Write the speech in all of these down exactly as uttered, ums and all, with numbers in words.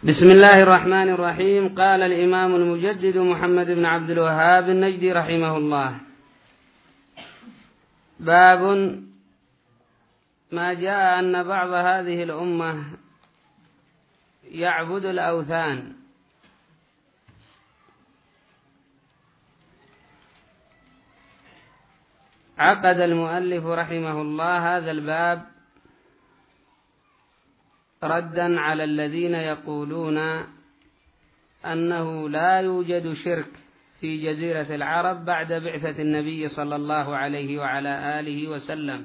بسم الله الرحمن الرحيم. قال الإمام المجدد محمد بن عبد الوهاب النجدي رحمه الله: باب ما جاء أن بعض هذه الأمة يعبد الأوثان. عقد المؤلف رحمه الله هذا الباب ردا على الذين يقولون أنه لا يوجد شرك في جزيرة العرب بعد بعثة النبي صلى الله عليه وعلى آله وسلم.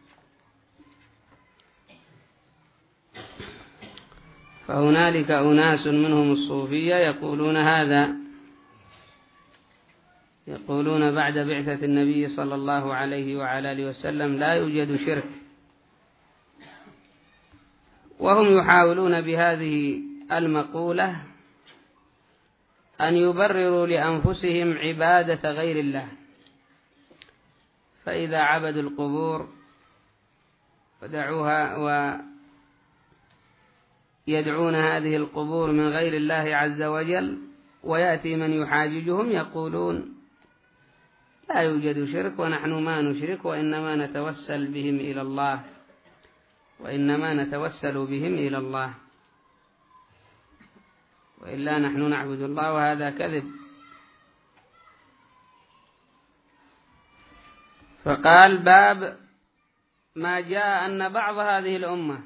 فهنالك أناس منهم الصوفية يقولون هذا، يقولون بعد بعثة النبي صلى الله عليه وعلى آله وسلم لا يوجد شرك، وهم يحاولون بهذه المقولة أن يبرروا لأنفسهم عبادة غير الله. فإذا عبدوا القبور ودعوها ويدعون هذه القبور من غير الله عز وجل، ويأتي من يحاججهم يقولون لا يوجد شرك ونحن ما نشرك، وإنما نتوسل بهم إلى الله وإنما نتوسل بهم إلى الله وإلا نحن نعبد الله، وهذا كذب. فقال: باب ما جاء أن بعض هذه الأمة.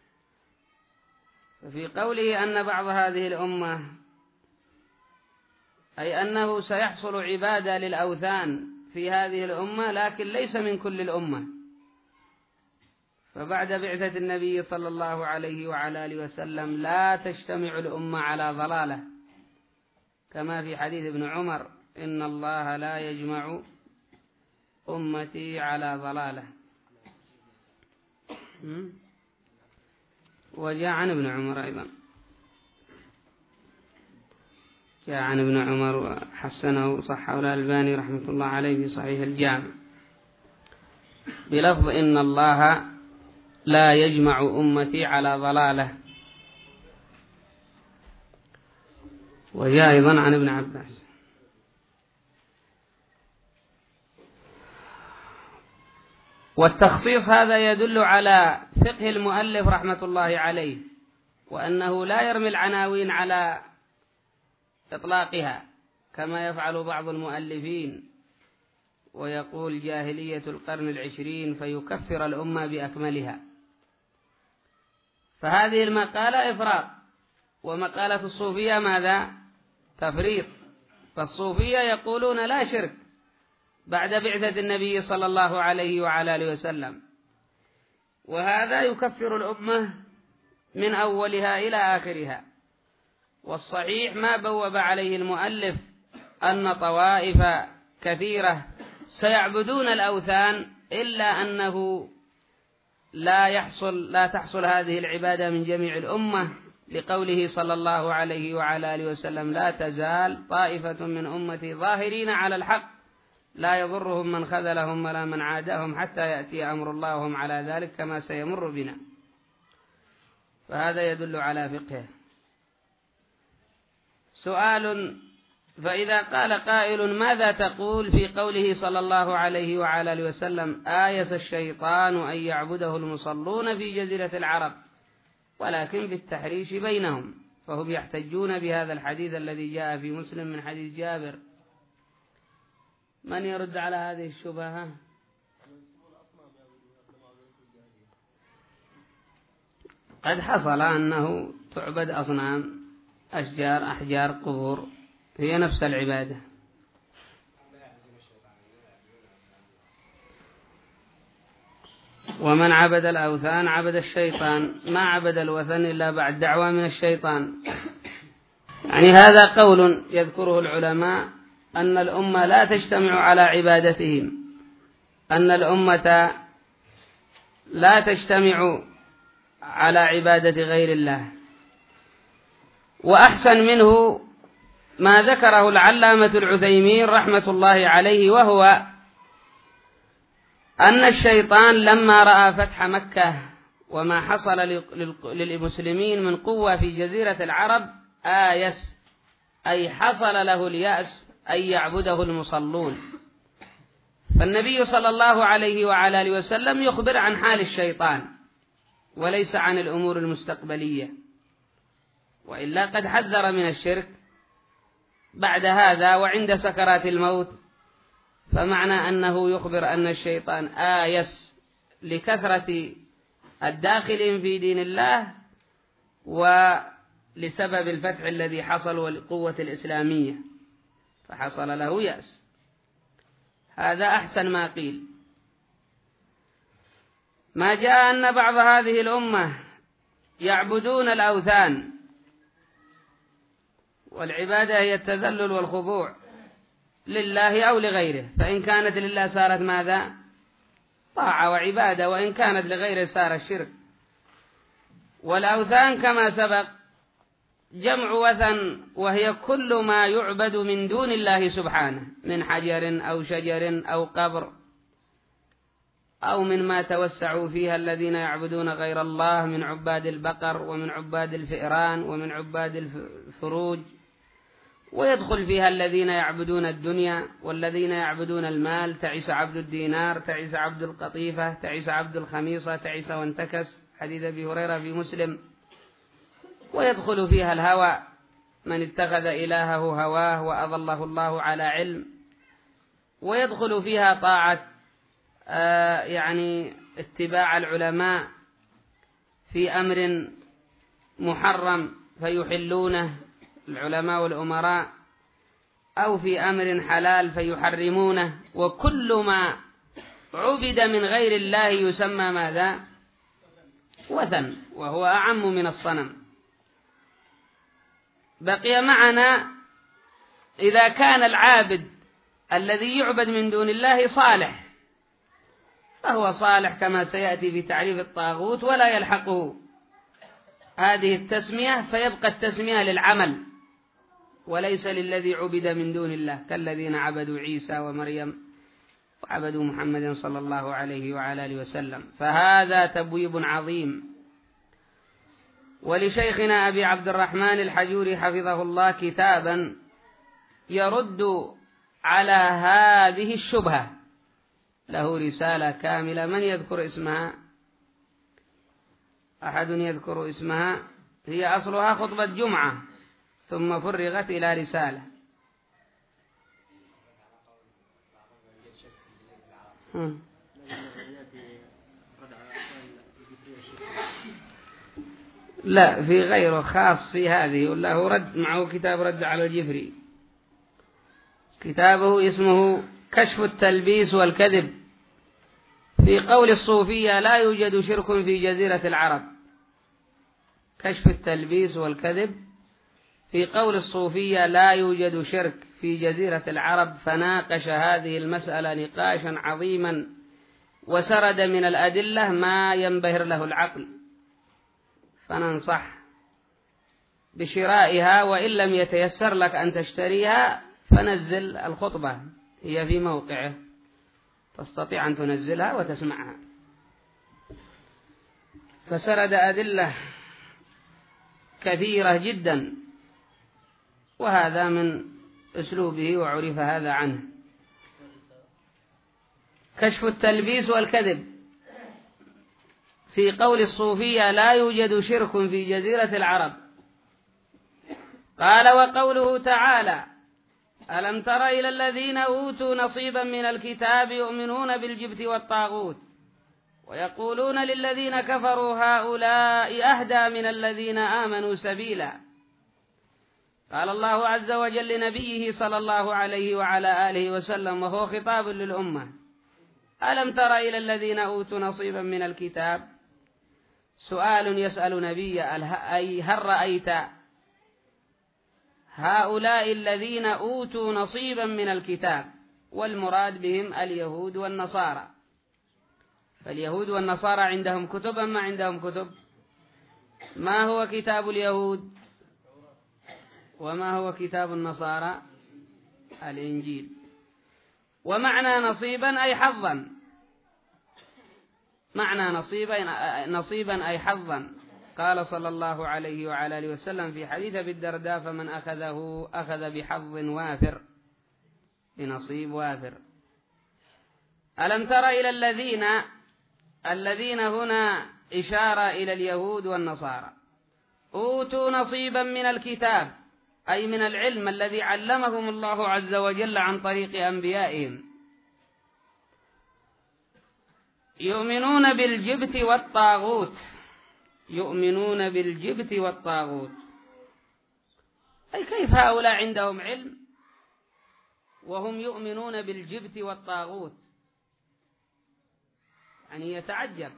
ففي قوله أن بعض هذه الأمة أي أنه سيحصل عبادة للأوثان في هذه الأمة، لكن ليس من كل الأمة. فبعد بعثة النبي صلى الله عليه وعلى آله وسلم لا تجتمع الأمة على ضلالة، كما في حديث ابن عمر: إن الله لا يجمع أمتي على ضلالة. وجاء عن ابن عمر أيضا، جاء عن ابن عمر وحسنه صححه الألباني رحمة الله عليه في صحيح الجامع بلفظ: إن الله لا يجمع أمتي على ضلالة. وجاء أيضا عن ابن عباس. والتخصيص هذا يدل على فقه المؤلف رحمة الله عليه، وأنه لا يرمي العناوين على إطلاقها كما يفعل بعض المؤلفين ويقول جاهلية القرن العشرين فيكفر الأمة بأكملها. فهذه المقالة إفراط، ومقالة الصوفية ماذا؟ تفريط. فالصوفية يقولون لا شرك بعد بعثة النبي صلى الله عليه وعلى آله وسلم، وهذا يكفر الأمة من أولها إلى آخرها. والصحيح ما بوب عليه المؤلف أن طوائف كثيرة سيعبدون الأوثان، إلا أنه لا يحصل لا تحصل هذه العبادة من جميع الأمة، لقوله صلى الله عليه وعلى آله وسلم: لا تزال طائفة من أمتي ظاهرين على الحق لا يضرهم من خذلهم ولا من عادهم حتى يأتي أمر الله وهم على ذلك كما سيمر بنا. فهذا يدل على فقهه. سؤال: فإذا قال قائل ماذا تقول في قوله صلى الله عليه وعلى آله وسلم: آيس الشيطان أن يعبده المصلون في جزيرة العرب ولكن بالتحريش بينهم؟ فهم يحتجون بهذا الحديث الذي جاء في مسلم من حديث جابر. من يرد على هذه الشبهة؟ قد حصل أنه تعبد أصنام، أشجار أحجار قبور، هي نفس العبادة. ومن عبد الأوثان عبد الشيطان، ما عبد الوثن إلا بعد دعوة من الشيطان. يعني هذا قول يذكره العلماء أن الأمة لا تجتمع على عبادتهم، أن الأمة لا تجتمع على عبادة غير الله. وأحسن منه ما ذكره العلامة العثيمين رحمة الله عليه، وهو أن الشيطان لما رأى فتح مكة وما حصل للمسلمين من قوة في جزيرة العرب آيس، أي حصل له اليأس أن يعبده المصلون. فالنبي صلى الله عليه وعلى آله وسلم يخبر عن حال الشيطان وليس عن الأمور المستقبلية، وإلا قد حذر من الشرك بعد هذا وعند سكرات الموت، فمعنى أنه يخبر أن الشيطان آيس لكثرة الداخلين في دين الله ولسبب الفتح الذي حصل والقوة الإسلامية، فحصل له يأس. هذا أحسن ما قيل. ما جاء أن بعض هذه الأمة يعبدون الأوثان، والعبادة هي التذلل والخضوع لله أو لغيره، فإن كانت لله صارت ماذا؟ طاعة وعبادة، وإن كانت لغيره صار الشرك. والأوثان كما سبق جمع وثن، وهي كل ما يعبد من دون الله سبحانه من حجر أو شجر أو قبر، أو من ما توسعوا فيها الذين يعبدون غير الله من عباد البقر ومن عباد الفئران ومن عباد الفروج، ويدخل فيها الذين يعبدون الدنيا والذين يعبدون المال، تعس عبد الدينار، تعس عبد القطيفة، تعس عبد الخميصة، تعس وانتكس، حديث أبي هريرة في مسلم. ويدخل فيها الهوى، من اتخذ إلهه هواه وأضله الله على علم. ويدخل فيها طاعة آه يعني اتباع العلماء في أمر محرم فيحلونه العلماء والأمراء، أو في أمر حلال فيحرمونه. وكل ما عبد من غير الله يسمى ماذا؟ وثن، وهو أعم من الصنم. بقي معنا إذا كان العابد الذي يعبد من دون الله صالح، فهو صالح كما سيأتي في تعريف الطاغوت، ولا يلحقه هذه التسمية، فيبقى التسمية للعمل وليس للذي عبد من دون الله، كالذين عبدوا عيسى ومريم وعبدوا محمد صلى الله عليه وعلى آله وسلم. فهذا تبويب عظيم. ولشيخنا أبي عبد الرحمن الحجوري حفظه الله كتابا يرد على هذه الشبهة، له رسالة كاملة. من يذكر اسمها؟ أحد يذكر اسمها؟ هي أصلها خطبة جمعة ثم فرغت إلى رسالة. لا، في غيره خاص في هذه، وله رد معه كتاب رد على الجفري. كتابه اسمه كشف التلبيس والكذب في قول الصوفية لا يوجد شرك في جزيرة العرب. كشف التلبيس والكذب في قول الصوفية لا يوجد شرك في جزيرة العرب، فناقش هذه المسألة نقاشا عظيما وسرد من الأدلة ما ينبهر له العقل، فننصح بشرائها، وإن لم يتيسر لك أن تشتريها فنزل الخطبة، هي في موقعه تستطيع أن تنزلها وتسمعها. فسرد أدلة كثيرة جدا، وهذا من أسلوبه وعرف هذا عنه. كشف التلبيس والكذب في قول الصوفية لا يوجد شرك في جزيرة العرب. قال: وقوله تعالى: ألم تر إلى الذين أوتوا نصيبا من الكتاب يؤمنون بالجبت والطاغوت ويقولون للذين كفروا هؤلاء أهدى من الذين آمنوا سبيلا. قال الله عز وجل لنبيه صلى الله عليه وعلى آله وسلم وهو خطاب للأمة: ألم تر إلى الذين أوتوا نصيبا من الكتاب. سؤال يسأل نبي: أي هل رأيت هؤلاء الذين أوتوا نصيبا من الكتاب؟ والمراد بهم اليهود والنصارى. فاليهود والنصارى عندهم كتب أم ما عندهم كتب؟ ما هو كتاب اليهود وما هو كتاب النصارى؟ الإنجيل. ومعنى نصيبا أي حظا. معنى نصيبا نصيبا أي حظا. قال صلى الله عليه وعلى آله وسلم في حديث أبي الدرداء: فمن أخذه أخذ بحظ وافر، بنصيب وافر. ألم تر إلى الذين الذين هنا إشارة إلى اليهود والنصارى أوتوا نصيبا من الكتاب، أي من العلم الذي علمهم الله عز وجل عن طريق أنبيائهم، يؤمنون بالجبت والطاغوت. يؤمنون بالجبت والطاغوت، أي كيف هؤلاء عندهم علم وهم يؤمنون بالجبت والطاغوت؟ يعني يتعجب.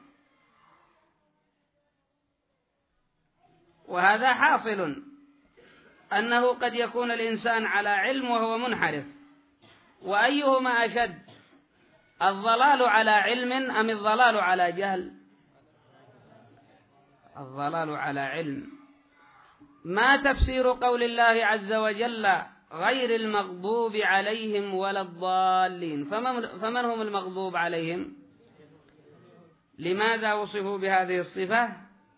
وهذا حاصل، أنه قد يكون الإنسان على علم وهو منحرف. وأيهما أشد، الضلال على علم أم الضلال على جهل؟ الضلال على علم. ما تفسير قول الله عز وجل: غير المغضوب عليهم ولا الضالين؟ فمن هم المغضوب عليهم؟ لماذا وصفوا بهذه الصفة؟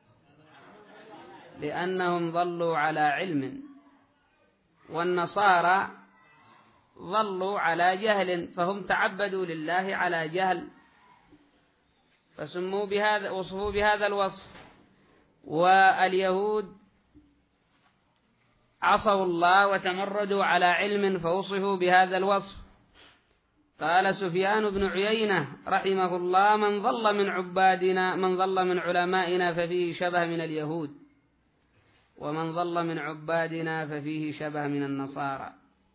لأنهم ضلوا على علم، والنصارى ضلوا على جهل، فهم تعبدوا لله على جهل فسموا بهذا، وصفوا بهذا الوصف. واليهود عصوا الله وتمردوا على علم فوصفوا بهذا الوصف. قال سفيان بن عيينة رحمه الله: من ضل من عبادنا من ضل من علمائنا ففيه شبه من اليهود، ومن ضل من عبادنا ففيه شبه من النصارى.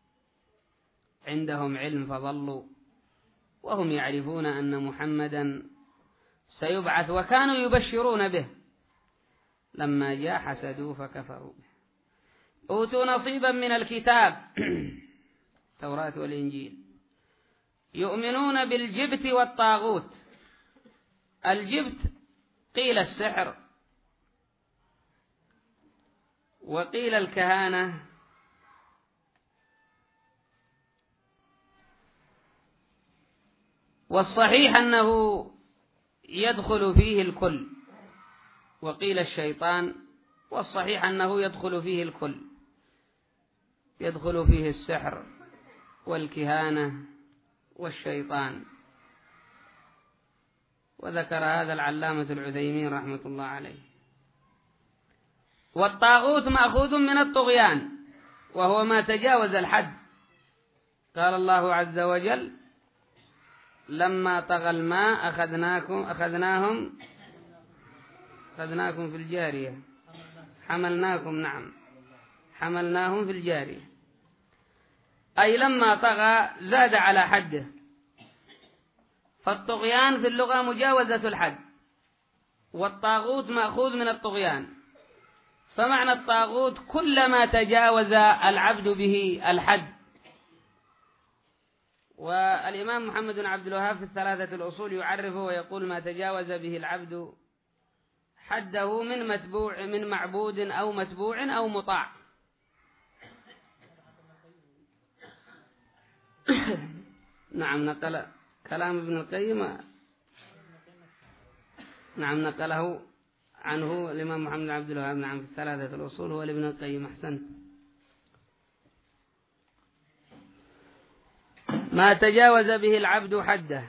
عندهم علم فضلوا، وهم يعرفون أن محمدا سيبعث، وكانوا يبشرون به، لما جاء حسدوا فكفروا به. أوتوا نصيبا من الكتاب التوراة والإنجيل، يؤمنون بالجبت والطاغوت. الجبت قيل السحر، وقيل الكهانة، والصحيح أنه يدخل فيه الكل، وقيل الشيطان، والصحيح أنه يدخل فيه الكل، يدخل فيه السحر والكهانة والشيطان. وذكر هذا العلامة العثيمين رحمة الله عليه. والطاغوت مأخوذ من الطغيان، وهو ما تجاوز الحد. قال الله عز وجل: لما طغى الماء أخذناكم أخذناهم أخذناكم في الجارية حملناكم نعم حملناهم في الجارية، أي لما طغى زاد على حده. فالطغيان في اللغة مجاوزة الحد، والطاغوت مأخوذ من الطغيان. فمعنى الطاغوت كلما تجاوز العبد به الحد. والإمام محمد بن عبد الوهاب في الثلاثة الأصول يعرفه ويقول: ما تجاوز به العبد حده من متبوع من معبود أو متبوع أو مطاع. نعم، نقل كلام ابن القيم، نعم نقله عنه الإمام محمد بن عبد الوهاب، نعم في الثلاثة الأصول هو لابن القيم. أحسنت. ما تجاوز به العبد حده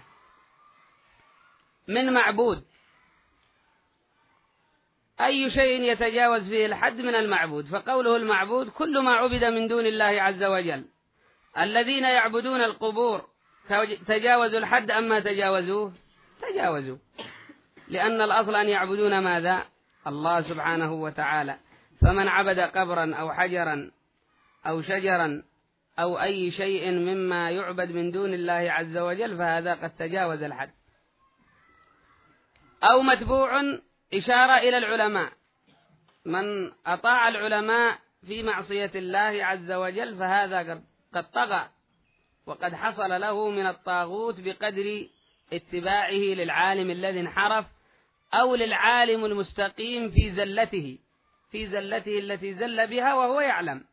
من معبود، أي شيء يتجاوز به الحد من المعبود. فقوله المعبود كل ما عبد من دون الله عز وجل. الذين يعبدون القبور تجاوزوا الحد أما تجاوزوه؟ تجاوزوا، لأن الأصل أن يعبدون ماذا؟ الله سبحانه وتعالى. فمن عبد قبرا أو حجرا أو شجرا أو أي شيء مما يعبد من دون الله عز وجل فهذا قد تجاوز الحد. أو متبوع، إشارة إلى العلماء. من أطاع العلماء في معصية الله عز وجل فهذا قد طغى، وقد حصل له من الطاغوت بقدر اتباعه للعالم الذي انحرف، أو للعالم المستقيم في زلته في زلته التي زل بها وهو يعلم.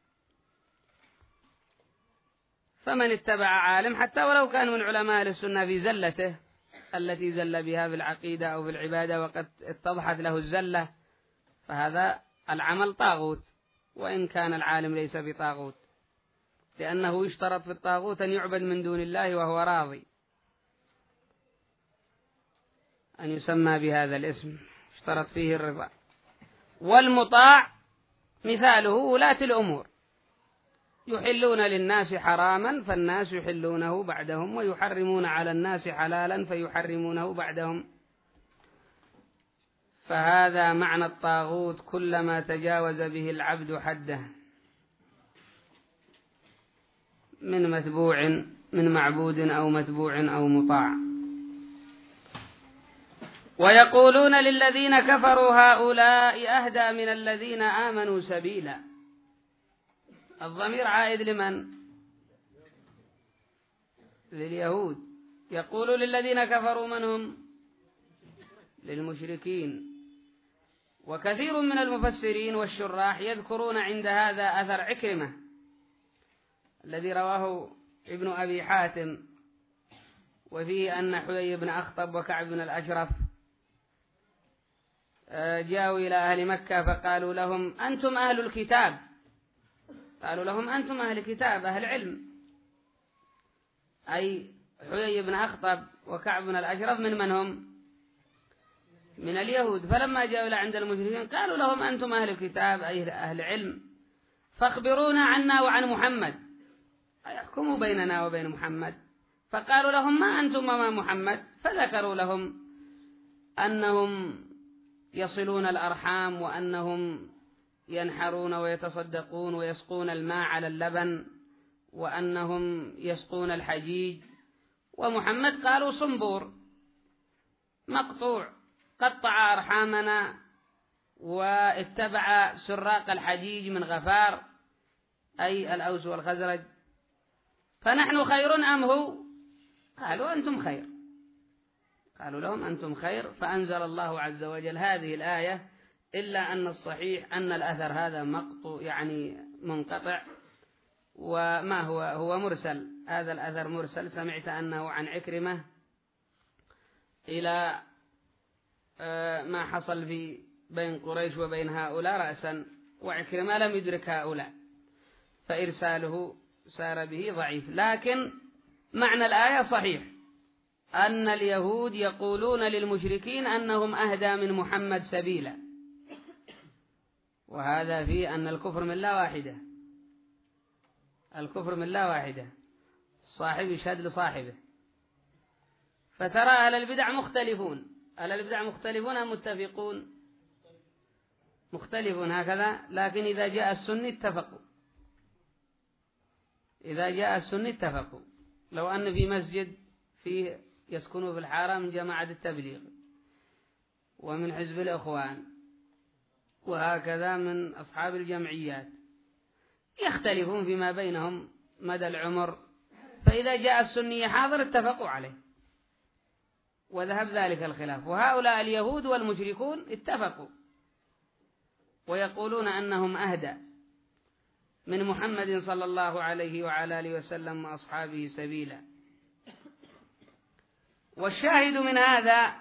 فمن اتبع عالم حتى ولو كان من علماء السنة في زلته التي زل بها في العقيدة أو في العبادة وقد اتضحت له الزلة، فهذا العمل طاغوت، وإن كان العالم ليس بطاغوت، لأنه يشترط في الطاغوت أن يعبد من دون الله وهو راضي أن يسمى بهذا الاسم، اشترط فيه الرضا. والمطاع مثاله ولاة الأمور، يحلون للناس حراما فالناس يحلونه بعدهم، ويحرمون على الناس حلالا فيحرمونه بعدهم. فهذا معنى الطاغوت، كلما تجاوز به العبد حده من متبوع من معبود أو متبوع أو مطاع. ويقولون للذين كفروا هؤلاء أهدى من الذين آمنوا سبيلا. الضمير عائد لمن؟ لليهود. يقولوا للذين كفروا من هم؟ للمشركين. وكثير من المفسرين والشراح يذكرون عند هذا أثر عكرمة الذي رواه ابن أبي حاتم، وفيه أن حيي بن أخطب وكعب بن الأشرف جاءوا إلى أهل مكة فقالوا لهم أنتم أهل الكتاب، قالوا لهم أنتم أهل الكتاب أهل علم، أي حيي بن أخطب وكعب بن الأشرف من من هم؟ من اليهود. فلما جاءوا إلى عند المشركين قالوا لهم أنتم أهل الكتاب أي أهل علم، فاخبرونا عنا وعن محمد، يحكموا بيننا وبين محمد. فقالوا لهم ما أنتم وما محمد، فذكروا لهم أنهم يصلون الأرحام، وأنهم ينحرون ويتصدقون ويسقون الماء على اللبن، وأنهم يسقون الحجيج. ومحمد قالوا صنبور مقطوع قطع أرحامنا واتبع سراق الحجيج من غفار، أي الأوس والخزرج، فنحن خير أم هو؟ قالوا أنتم خير. قالوا لهم أنتم خير، فأنزل الله عز وجل هذه الآية: إلا أن الصحيح أن الأثر هذا مقطوع يعني منقطع، وما هو هو مرسل. هذا الأثر مرسل، سمعت أنه عن عكرمة إلى ما حصل في بين قريش وبين هؤلاء رأسا، وعكرمة لم يدرك هؤلاء، فإرساله سار به ضعيف. لكن معنى الآية صحيح، أن اليهود يقولون للمشركين أنهم أهدى من محمد سبيلا، وهذا فيه أن الكفر من لا واحدة، الكفر من لا واحدة، صاحب يشهد لصاحبه. فترى أهل البدع مختلفون، أهل البدع مختلفون أم متفقون؟ مختلفون هكذا. لكن إذا جاء السنة اتفقوا، إذا جاء السنة اتفقوا. لو أن في مسجد فيه يسكنوا في الحارة من جماعة التبليغ ومن حزب الإخوان وهكذا من أصحاب الجمعيات، يختلفون فيما بينهم مدى العمر، فإذا جاء السني حاضر اتفقوا عليه وذهب ذلك الخلاف. وهؤلاء اليهود والمشركون اتفقوا ويقولون أنهم أهدى من محمد صلى الله عليه وعلى آله وسلم وأصحابه سبيلا. والشاهد من هذا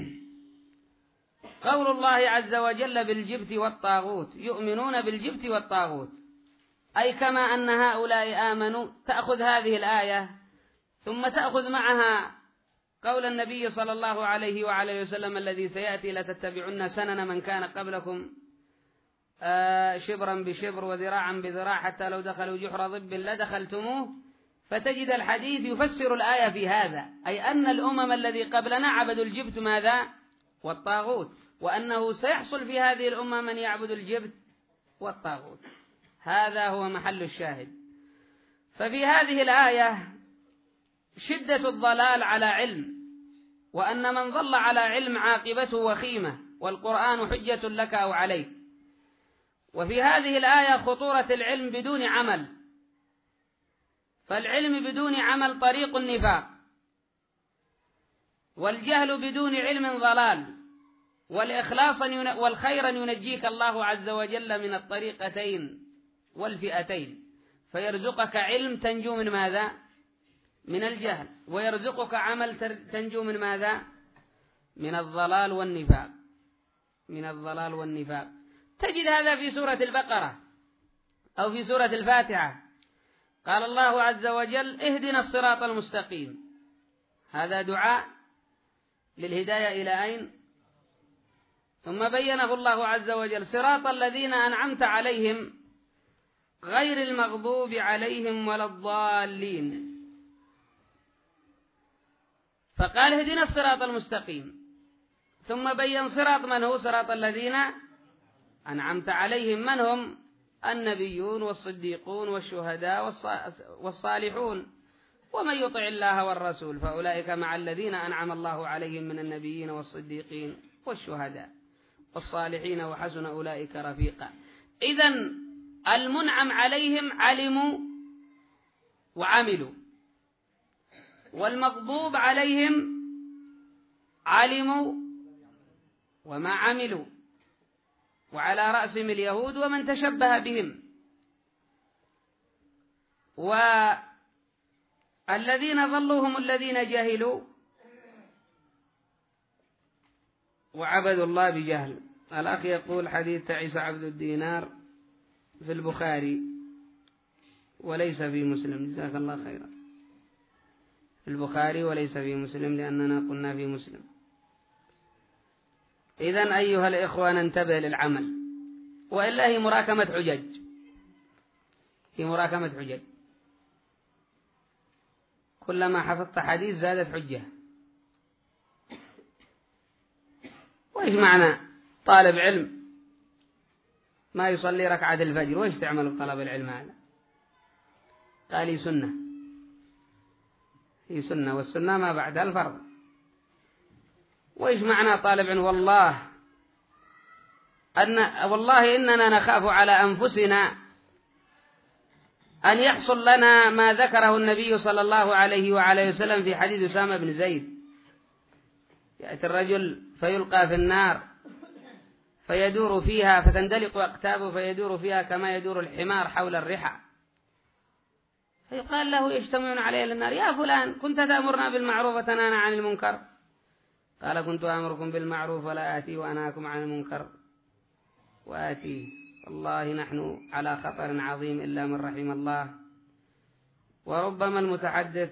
قول الله عز وجل بالجبت والطاغوت، يؤمنون بالجبت والطاغوت، أي كما أن هؤلاء آمنوا تأخذ هذه الآية ثم تأخذ معها قول النبي صلى الله عليه وعلى وسلم الذي سيأتي: لتتبعن سنن من كان قبلكم شبرا بشبر وذراعا بذراع حتى لو دخلوا جحر ضب لدخلتموه. فتجد الحديث يفسر الآية في هذا، أي أن الأمم الذي قبلنا عبدوا الجبت ماذا؟ والطاغوت، وأنه سيحصل في هذه الأمة من يعبد الجبت والطاغوت. هذا هو محل الشاهد. ففي هذه الآية شدة الضلال على علم، وأن من ضل على علم عاقبته وخيمة، والقرآن حجة لك أو عليك. وفي هذه الآية خطورة العلم بدون عمل، فالعلم بدون عمل طريق النفاق، والجهل بدون علم ضلال، والإخلاص والخير ينجيك الله عز وجل من الطريقتين والفئتين، فيرزقك علم تنجو من ماذا؟ من الجهل، ويرزقك عمل تنجو من ماذا؟ من الضلال والنفاق، من الضلال والنفاق. تجد هذا في سورة البقرة أو في سورة الفاتحة، قال الله عز وجل اهدنا الصراط المستقيم، هذا دعاء للهداية إلى أين؟ ثم بينه الله عز وجل صراط الذين أنعمت عليهم غير المغضوب عليهم ولا الضالين، فقال اهدنا الصراط المستقيم، ثم بين صراط من هو؟ صراط الذين أنعمت عليهم، من هم؟ النبيون والصديقون والشهداء والصالحون، ومن يطع الله والرسول فأولئك مع الذين أنعم الله عليهم من النبيين والصديقين والشهداء والصالحين وحسن أولئك رفيقا. إذن المنعم عليهم علموا وعملوا، والمغضوب عليهم علموا وما عملوا، وعلى رأسهم اليهود ومن تشبه بهم. والذين ضلوا هم الذين جهلوا وعبدوا الله بجهل. الأخ يقول حديث تعيس عبد الدينار في البخاري وليس في مسلم، جزاك الله خيرا، في البخاري وليس في مسلم لأننا قلنا في مسلم. إذن أيها الإخوة ننتبه للعمل، وإلا هي مراكمة حجج، هي مراكمة حجج، كلما حفظت حديث زادت حجة. وإيش معنى طالب علم ما يصلي ركعة الفجر؟ وإيش تعمل بطلب العلم هذا؟ قال لي سنة، هي سنة، والسنة ما بعدها الفرض. وإيش معنى طالب علم؟ والله أن والله إننا نخاف على أنفسنا أن يحصل لنا ما ذكره النبي صلى الله عليه وعلى وسلم في حديث أسامة بن زيد، يأتي الرجل فيلقى في النار فيدور فيها فتندلق أقتابه فيدور فيها كما يدور الحمار حول الرحى، فيقال له يجتمعون عليه للنار، يا فلان كنت تأمرنا بالمعروف وتنهانا عن المنكر؟ قال كنت أمركم بالمعروف ولا آتي وأنهاكم عن المنكر وآتي. والله نحن على خطر عظيم إلا من رحم الله، وربما المتحدث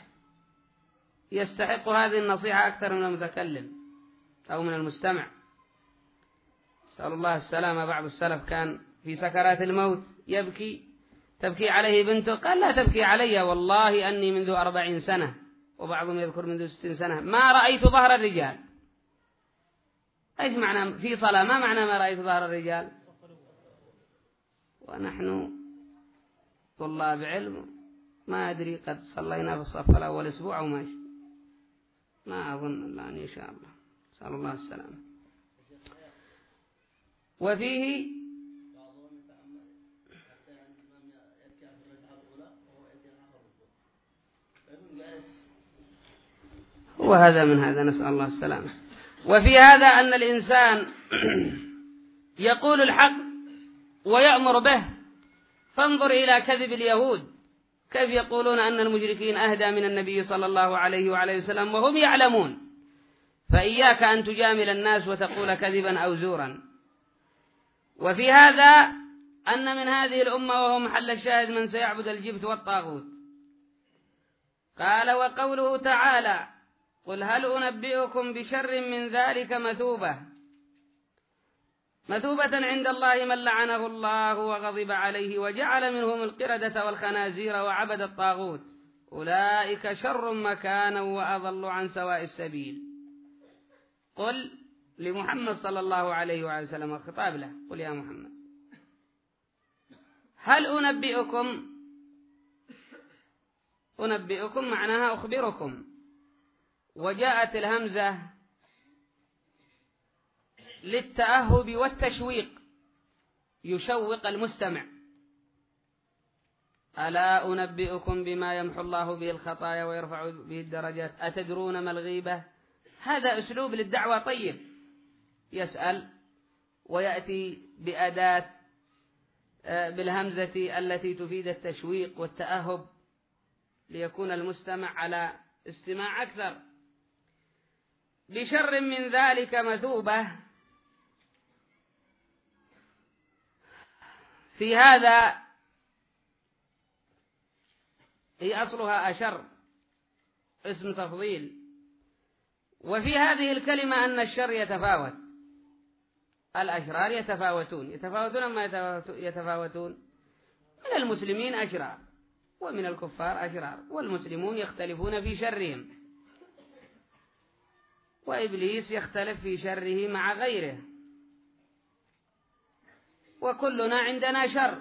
يستحق هذه النصيحة أكثر من المتكلم أو من المستمع. سأل الله السلامة. بعض السلف كان في سكرات الموت يبكي، تبكي عليه بنته، قال لا تبكي علي، والله أني منذ أربعين سنة، وبعضهم يذكر منذ ستين سنة ما رأيت ظهر الرجال. أيش معنى في صلاة؟ ما معنى ما رأيت ظهر الرجال؟ ونحن طلاب علم ما أدري قد صلينا في الصف الأول أسبوع أو ماشي، ما أظن إلا أن إن شاء الله. سأل الله السلامة. وفيه وهذا من هذا، نسأل الله السلامة. وفي هذا أن الإنسان يقول الحق ويأمر به، فانظر إلى كذب اليهود كيف يقولون أن المشركين أهدى من النبي صلى الله عليه وعليه وسلم وهم يعلمون. فإياك أن تجامل الناس وتقول كذبا أو زورا. وفي هذا أن من هذه الأمة وهو محل الشاهد من سيعبد الجبت والطاغوت. قال وقوله تعالى قل هل أنبئكم بشر من ذلك مثوبة مثوبة عند الله من لعنه الله وغضب عليه وجعل منهم القردة والخنازير وعبد الطاغوت أولئك شر مكانا وأضل عن سواء السبيل. قل لمحمد صلى الله عليه وسلم الخطاب له، قل يا محمد هل أنبئكم، أنبئكم معناها أخبركم، وجاءت الهمزة للتأهب والتشويق، يشوق المستمع. ألا أنبئكم بما يمحو الله به الخطايا ويرفع به الدرجات أتدرون ما الغيبة؟ هذا أسلوب للدعوة طيب، يسأل ويأتي بأداة بالهمزة التي تفيد التشويق والتأهب، ليكون المستمع على استماع أكثر. بشر من ذلك مثوبة، في هذا هي أصلها أشر، اسم تفضيل. وفي هذه الكلمة أن الشر يتفاوت، الأشرار يتفاوتون يتفاوتون ما يتفاوتون من المسلمين أشرار ومن الكفار أشرار، والمسلمون يختلفون في شرهم، وإبليس يختلف في شره مع غيره، وكلنا عندنا شر.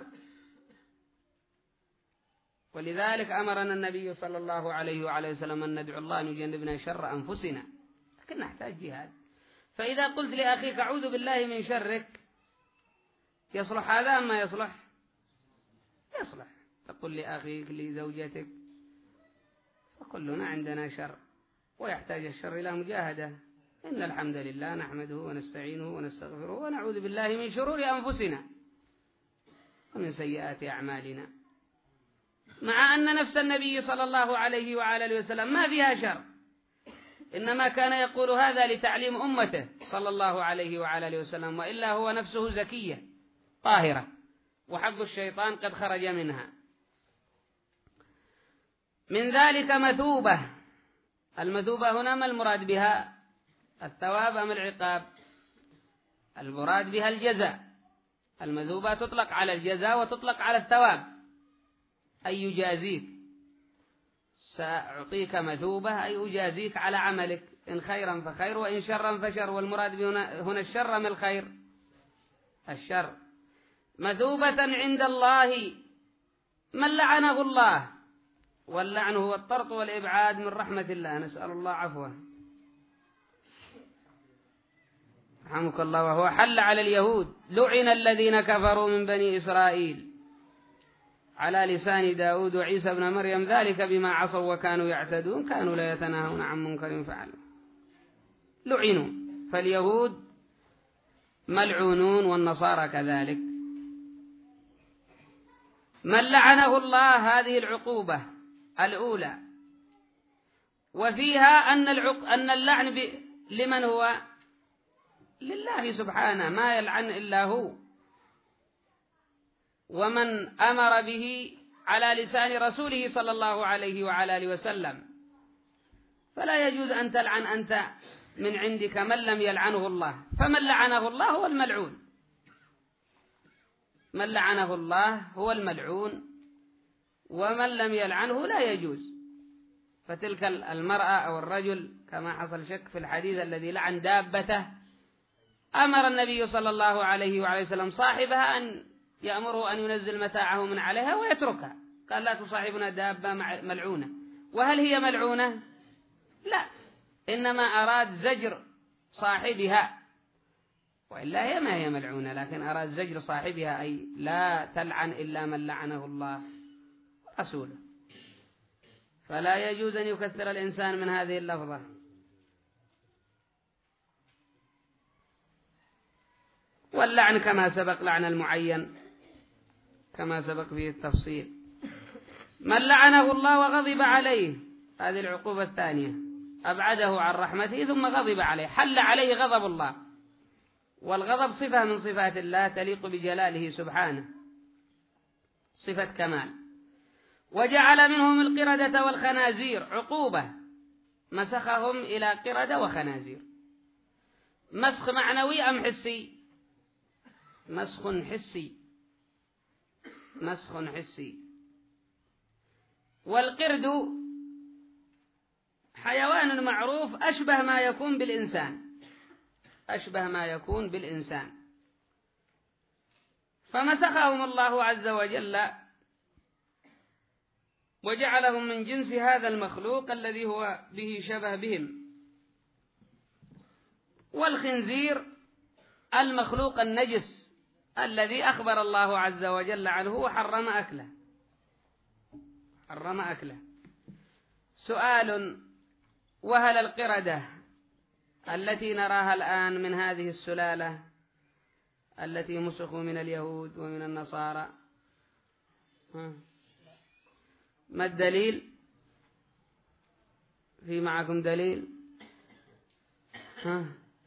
ولذلك أمرنا النبي صلى الله عليه وعليه وسلم أن ندعو الله أن يجنبنا شر أنفسنا، لكن نحتاج جهاد. فإذا قلت لأخيك أعوذ بالله من شرك، يصلح هذا أم ما يصلح؟ يصلح. تقول لأخيك لزوجتك، فكلنا عندنا شر ويحتاج الشر إلى مجاهدة. إن الحمد لله نحمده ونستعينه ونستغفره ونعوذ بالله من شرور أنفسنا ومن سيئات أعمالنا، مع أن نفس النبي صلى الله عليه وعلى آله وسلم ما فيها شر، إنما كان يقول هذا لتعليم أمته صلى الله عليه وعلى آله وسلم، وإلا هو نفسه زكية طاهرة وحق الشيطان قد خرج منها. من ذلك مثوبة. المثوبة هنا ما المراد بها؟ الثواب أم العقاب؟ المراد بها الجزاء. المثوبة تطلق على الجزاء وتطلق على الثواب، أي يجازيك، سأعطيك مثوبة أي أجازيك على عملك، إن خيرا فخير وإن شرا فشر. والمراد هنا الشر من الخير، الشر. مثوبة عند الله من لعنه الله، واللعن هو الطرد والإبعاد من رحمة الله، نسأل الله عفوه رحمك الله. وهو حل على اليهود، لعن الذين كفروا من بني إسرائيل على لسان داود وعيسى بن مريم، ذلك بما عصوا وكانوا يعتدون، كانوا لا يتناهون عن منكر فعلوا. لعنوا، فاليهود ملعونون والنصارى كذلك. من لعنه الله، هذه العقوبة الأولى. وفيها أن العق... أن اللعن ب... لمن هو؟ لله سبحانه، ما يلعن إلا هو، ومن أمر به على لسان رسوله صلى الله عليه وعلى آله وسلم. فلا يجوز أن تلعن أنت من عندك من لم يلعنه الله، فمن لعنه الله هو الملعون، من لعنه الله هو الملعون، ومن لم يلعنه لا يجوز. فتلك المرأة أو الرجل كما حصل شك في الحديث الذي لعن دابته، أمر النبي صلى الله عليه وعليه وسلم صاحبها أن يأمره أن ينزل متاعه من عليها ويتركها، قال لا تصاحبنا دابة ملعونة. وهل هي ملعونة؟ لا، إنما أراد زجر صاحبها، وإلا هي ما هي ملعونة، لكن أراد زجر صاحبها، أي لا تلعن إلا من لعنه الله ورسوله. فلا يجوز أن يكثر الإنسان من هذه اللفظة. واللعن كما سبق لعن المعين كما سبق فيه التفصيل. من لعنه الله وغضب عليه، هذه العقوبة الثانية، أبعده عن رحمته ثم غضب عليه، حل عليه غضب الله. والغضب صفة من صفات الله تليق بجلاله سبحانه، صفة كمال. وجعل منهم القردة والخنازير، عقوبة مسخهم إلى قردة وخنازير. مسخ معنوي أم حسي؟ مسخ حسي، مسخ حسي. والقرد حيوان معروف أشبه ما يكون بالإنسان، أشبه ما يكون بالإنسان، فمسخهم الله عز وجل وجعلهم من جنس هذا المخلوق الذي هو به شبه بهم. والخنزير المخلوق النجس الذي أخبر الله عز وجل عنه وحرم أكله، حرم أكله. سؤال: وهل القردة التي نراها الآن من هذه السلالة التي مسخوا من اليهود ومن النصارى، ما الدليل؟ في معكم دليل؟ ها؟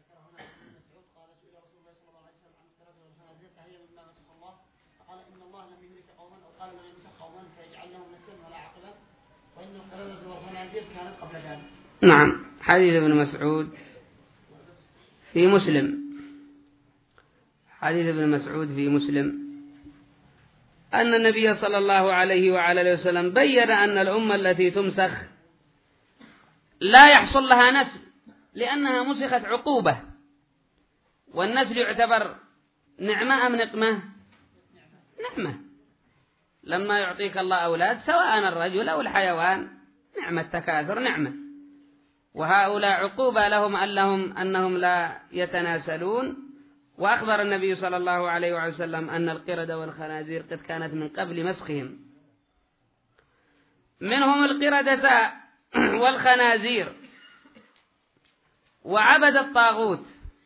نعم، حديث ابن مسعود في مسلم، حديث ابن مسعود في مسلم أن النبي صلى الله عليه وعلى آله وسلم بين أن الأمة التي تمسخ لا يحصل لها نسل لأنها مسخت عقوبة، والنسل يعتبر نعمة أم نقمة؟ نعمة. لما يعطيك الله أولاد سواء الرجل أو الحيوان نعمة تكاثر نعمة، وهؤلاء عقوبة لهم أنهم, أنهم لا يتناسلون. وأخبر النبي صلى الله عليه وسلم أن القردة والخنازير قد كانت من قبل مسخهم، منهم القردة والخنازير وعبد الطاغوت.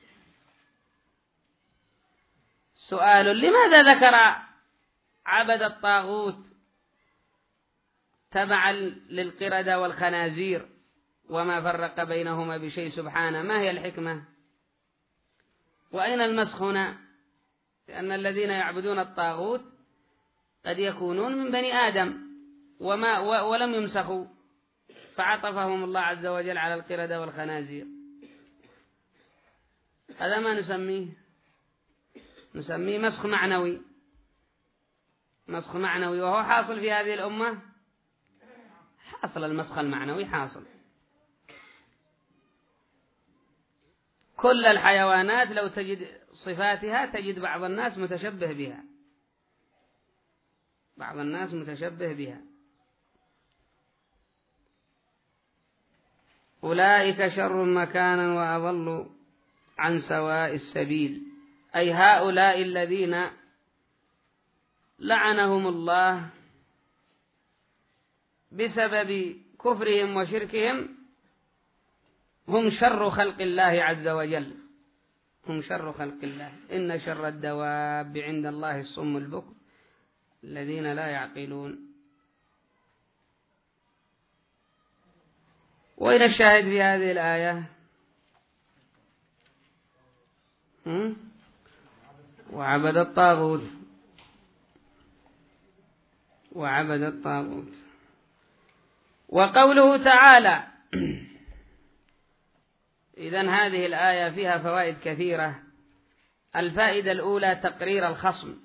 سؤال: لماذا ذكر عبد الطاغوت تبعا للقردة والخنازير وما فرق بينهما بشيء سبحانه؟ ما هي الحكمة؟ وأين المسخ هنا؟ لأن الذين يعبدون الطاغوت قد يكونون من بني آدم وما ولم يمسخوا، فعطفهم الله عز وجل على القردة والخنازير. هذا ما نسميه نسميه مسخ معنوي، مسخ معنوي، وهو حاصل في هذه الأمة. حاصل المسخ المعنوي، حاصل. كل الحيوانات لو تجد صفاتها تجد بعض الناس متشبه بها، بعض الناس متشبه بها. أولئك شر مكانا وأضل عن سواء السبيل، أي هؤلاء الذين لعنهم الله بسبب كفرهم وشركهم هم شر خلق الله عز وجل، هم شر خلق الله. إن شر الدواب عند الله الصم البكم الذين لا يعقلون. وإن الشاهد في هذه الآية؟ وعبد الطاغوت، وعبد الطاغوت. وقوله تعالى إذن هذه الآية فيها فوائد كثيرة. الفائدة الأولى تقرير الخصم.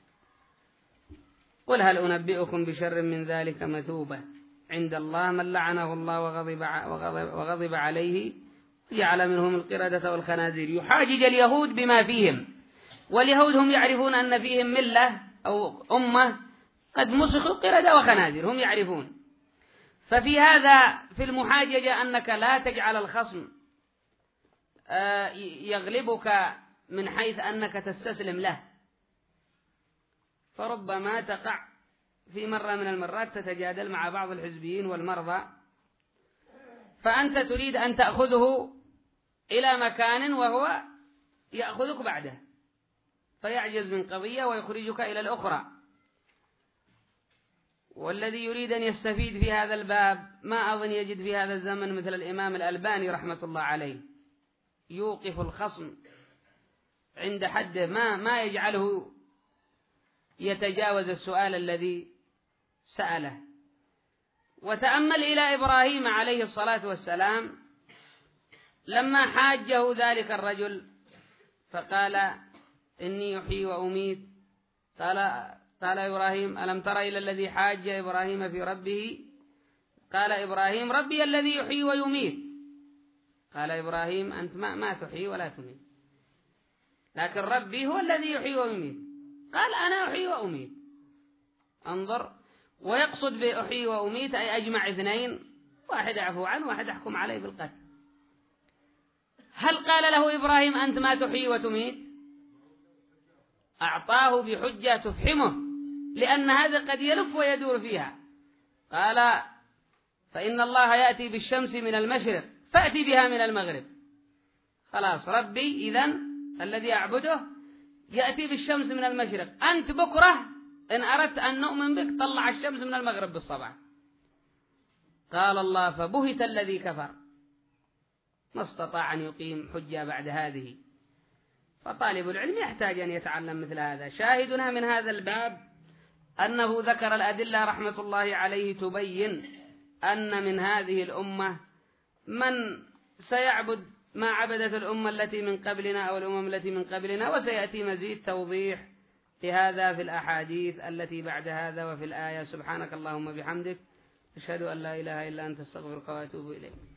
قل هل أنبئكم بشر من ذلك مثوبة عند الله من لعنه الله وغضب, وغضب, وغضب عليه وجعل منهم القردة والخنازير، يحاجج اليهود بما فيهم، واليهود هم يعرفون أن فيهم ملة أو أمة قد مسخوا قردة وخنازير، هم يعرفون. ففي هذا في المحاججة أنك لا تجعل الخصم يغلبك من حيث أنك تستسلم له، فربما تقع في مرة من المرات تتجادل مع بعض الحزبيين والمرضى، فأنت تريد أن تأخذه إلى مكان وهو يأخذك بعده، فيعجز من قضية ويخرجك إلى الأخرى. والذي يريد أن يستفيد في هذا الباب ما أظن يجد في هذا الزمن مثل الإمام الألباني رحمة الله عليه، يوقف الخصم عند حده، ما ما يجعله يتجاوز السؤال الذي سأله. وتأمل إلى إبراهيم عليه الصلاة والسلام لما حاجه ذلك الرجل فقال إني يحيي وأميت، قال قال إبراهيم ألم تر إلى الذي حاج إبراهيم في ربه؟ قال إبراهيم ربي الذي يحيي ويميت. قال إبراهيم أنت ما, ما تحيي ولا تميت، لكن ربي هو الذي يحيي ويميت. قال أنا أحيي وأميت. انظر، ويقصد بأحيي وأميت أي أجمع اثنين، واحد أعفو عنه واحد أحكم عليه بالقتل. هل قال له إبراهيم أنت ما تحيي وتميت؟ أعطاه بحجة تفحمه، لأن هذا قد يلف ويدور فيها. قال فإن الله يأتي بالشمس من المشرق فأتي بها من المغرب. خلاص ربي إذن الذي أعبده يأتي بالشمس من المشرق، أنت بكرة إن أردت أن نؤمن بك طلع الشمس من المغرب بالصباح. قال الله فبهت الذي كفر، ما استطاع أن يقيم حجة بعد هذه. فطالب العلم يحتاج أن يتعلم مثل هذا. شاهدنا من هذا الباب أنه ذكر الأدلة رحمة الله عليه تبين أن من هذه الأمة من سيعبد ما عبدت الأمة التي من قبلنا أو الأمم التي من قبلنا، وسيأتي مزيد توضيح لهذا في الأحاديث التي بعد هذا وفي الآية. سبحانك اللهم بحمدك، أشهد أن لا إله إلا أنت، استغفرك وأتوب إليك.